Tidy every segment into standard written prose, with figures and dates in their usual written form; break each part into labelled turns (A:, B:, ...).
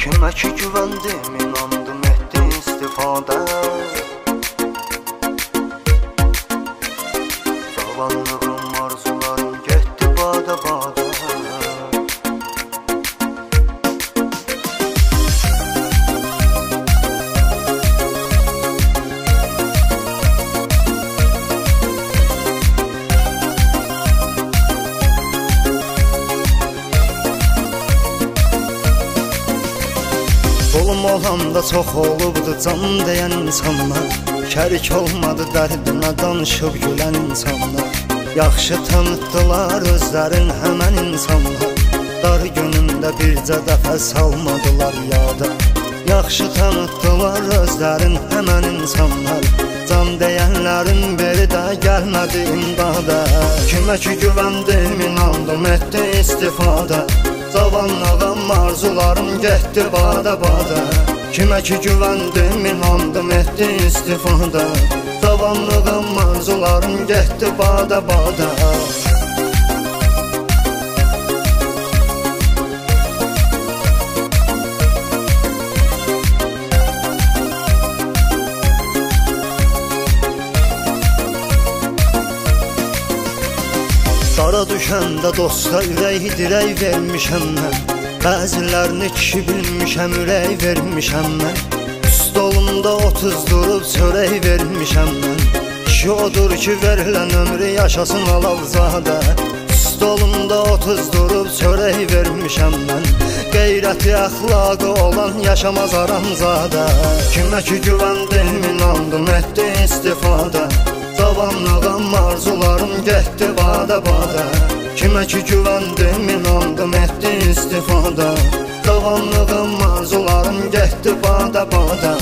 A: Kimə ki güvəndim, inandım, etdim istifadə. Zavallığım, arzularım getdi badə-badə. Zulm olanda çox olubdu can deyən insanlar, şərik olmadı dərdinə danışıb gülən insanlar. Yaxşı tanıtdılar özlərin həmən insanlar, dar günündə bircə dəfə salmadılar yada. Yaxşı tanıtdılar özlərin həmən insanlar, can deyənlərin biri də gəlmədi imdada. Kimə ki güvəndim, inandım, etdi istifadə. Zavallığım, arzularım getdi badə-badə. Kimə ki güvəndim, inandım, etdi istifadə. Zavallığım, arzularım getdi badə-badə. Dara düşəndə dosta ürək dirək vermişəm mən. Bəzilərini kişi bilmişəm, ürək vermişəm mən. Stolumda 30 durub çörək vermişəm mən. Kişi odur ki verilən ömrü yaşasın alavzadə. Stolumda 30 durub çörək vermişəm mən. Qeyrəti, əxlaqı olan yaşamaz aramzadə. Kimə ki güvəndim, inandım, etdi istifadə. Zavallığım, arzularım getdi badə-badə. Kimə ki güvəndim, inandım, etdi istifadə. Zavallığım, arzularım getdi badə-badə.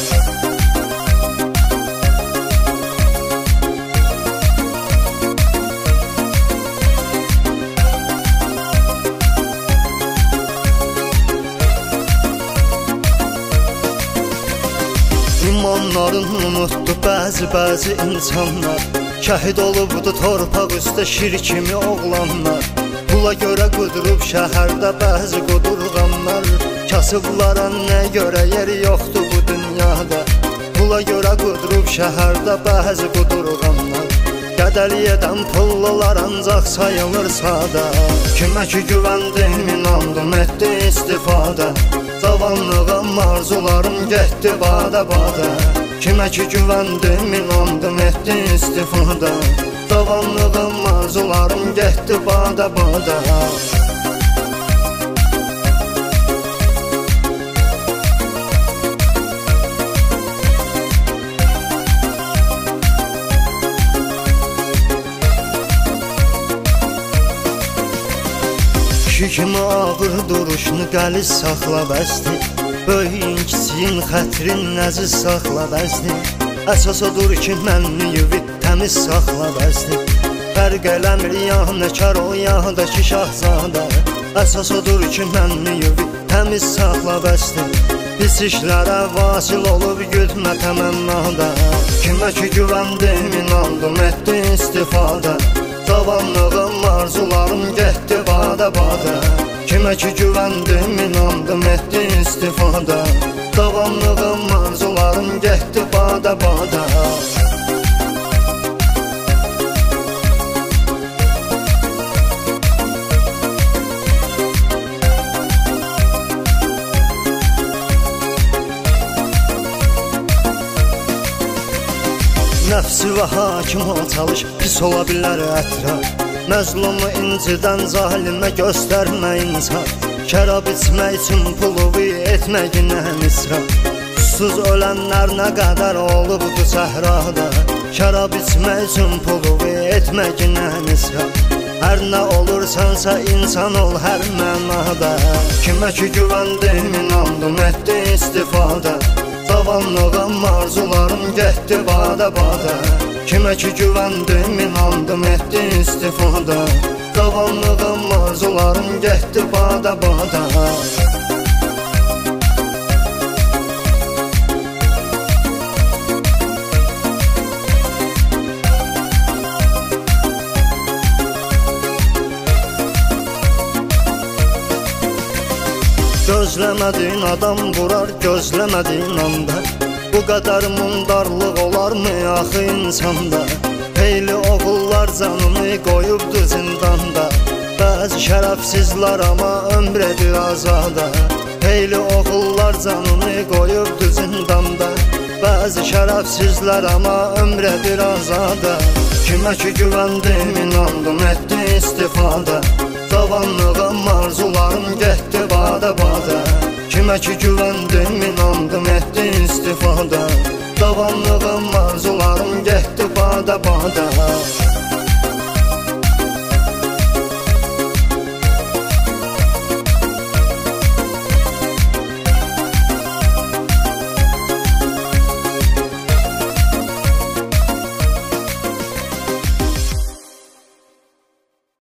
A: İmanlarını unutdu bəzi insanlar, şəhid olubdu torpaq üstə şir kimi oğlanlar. Pula görə qudurub şəhərdə bəzi qudurğanlar, kasıblara nə görə yeri yoxdur bu dünyada. Pula görə qudurub şəhərdə bəzi qudurğanlar, qədəli edən pullular ancaq sayılır sada. Kimə ki güvəndim, inandım, etdi istifadə. Zavallığım, arzularım getdi badə-badə. Kimə ki güvəndim, inandım, etdi istifadə. Zavallığım, arzularım getdi badə-badə. Kişi kimi ağır duruşunu qəliz saxla bəsdi. Böyüyün kiçiyin xətrin nəziz saxla bəsdi. Əsas odur ki mənni yuvi təmiz saxla bəsdi. Fərq eləmir ya nəkar o ya da ki şahzadə. Əsas odur ki mənni yuvi təmiz saxla bəsdi. Pis işlərə vasil olub güdmə təmənnada. Kimə ki güvəndim, inandım, etdi istifadə. Zavallığım, arzularım getdi badə-badə. Kimə ki güvəndim, inandım, etdi istifadə. Zavallığım, arzularım getdi badə-badə. Nəfsi və hakim ol çalış, pis ola bilər ətraf. Məzlumu incidən zalimə göstərmə insan. Şərab içmək üçün puluvu etməyinə israf. Susuz ölənlər nə qədər olubdu səhrada. Şərab içmək üçün puluvu etməyinə israf. Hər nə olursansa insan ol hər mənada. Kimə ki güvəndim, inandım, etdi istifadə. Zavallığım, arzularım getdi badə-badə. Kimə ki güvəndim, inandım, etdi istifadə. Zavallığım, arzularım getdi badə-badə. Gözləmədiyin adam vurar gözləmədiyin anda. Bu qədər mundarlıq olarmı axı insanda? Heyli oğullar canını qoyubdu zindanda. Bəzi şərəfsizlər amma ömr edir azada. Heyli oğullar canını qoyubdu zindanda. Bəzi şərəfsizlər amma ömr edir azada. Kimə ki güvəndim, inandım, etdi istifadə. Cavanlığım, arzularım getdi badə-badə. Kimə ki güvəndim, inandım, etdi istifadə. Cavanlığım, arzularım getdi badə-badə.